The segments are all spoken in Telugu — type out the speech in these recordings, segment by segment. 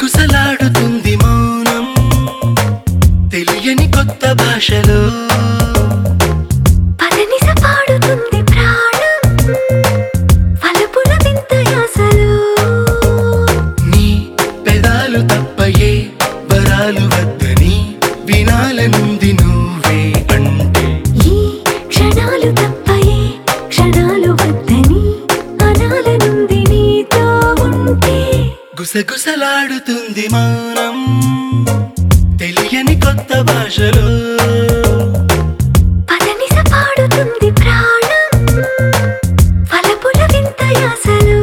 గుసగుసలాడుతుంది మౌనం తెలియని కొత్త భాషలో పదనిస పాడుతుంది ప్రాణం వలపుల వింత యాసలో నీ పెదాలు తప్పయే వరాలు వద్దని వినాలనుంది నువ్వే అంటే ఈ క్షణాలు తప్పయే క్షణాలు వద్దని అనాలనుంది నీతో ఉంటే గుసగుసలాడుతుంది మౌనం తెలియని కొత్త భాషలో పదనిస పాడుతుంది ప్రాణం వలపుల వింత యాసలో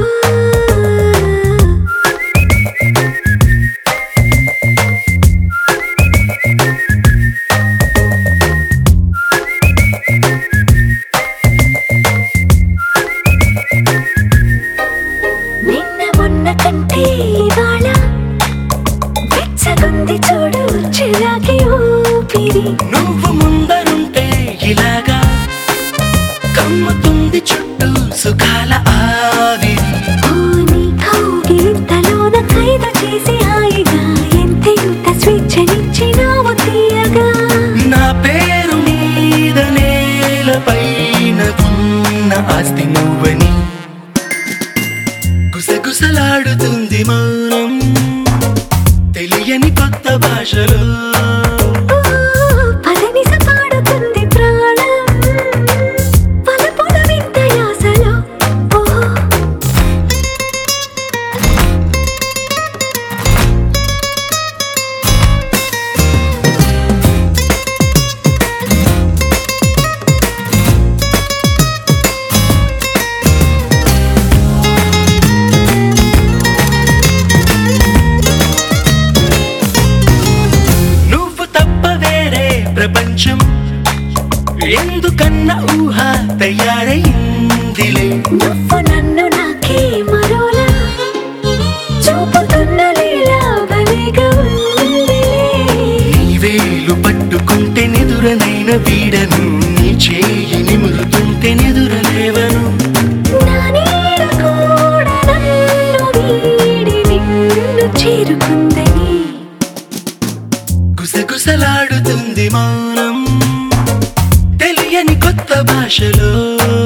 నిన్న మొన్న కంటే ఇవాళ వెచ్చగుంది చూడు చిరాకి ఊపిరి నువ్వు ముందరుంటే ఇలాగా కమ్ముతుంది చుట్టూ సుఖాల ఆవిరి ఓ నీ కౌగిలింతలోన ఖైదు చేసి హాయిగా ఎంతెంత స్వేచ్ఛనిచ్చినావు తీయగా నా పేరు మీద నేలపైన ఉన్న ఆస్తి నువ్వని గుసగుసలాడుతుంది మౌనం తెలియని కొత్త భాషలో ఓ పదనిస పాడుతుంది ప్రాణం వలపుల వింత యాసలో ఓ నువ్వు తప్ప వేరే ప్రపంచం ఎందుకన్నా ఊహ తయారైందిలే నువ్వు నన్ను నాకే మరోలా చూపుతున్న లీలా భలేగా ఉందిలే నీ వేలు పట్టుకుంటే నిదురనైన వీడను నీ చేయి నిమురుతుంటే నిదురలేవను నా నీడ కూడా నన్ను వీడి నిన్ను చేరుకుందని గుసగుసలాడుతుంది మౌనం తెలియని కొత్త భాషలో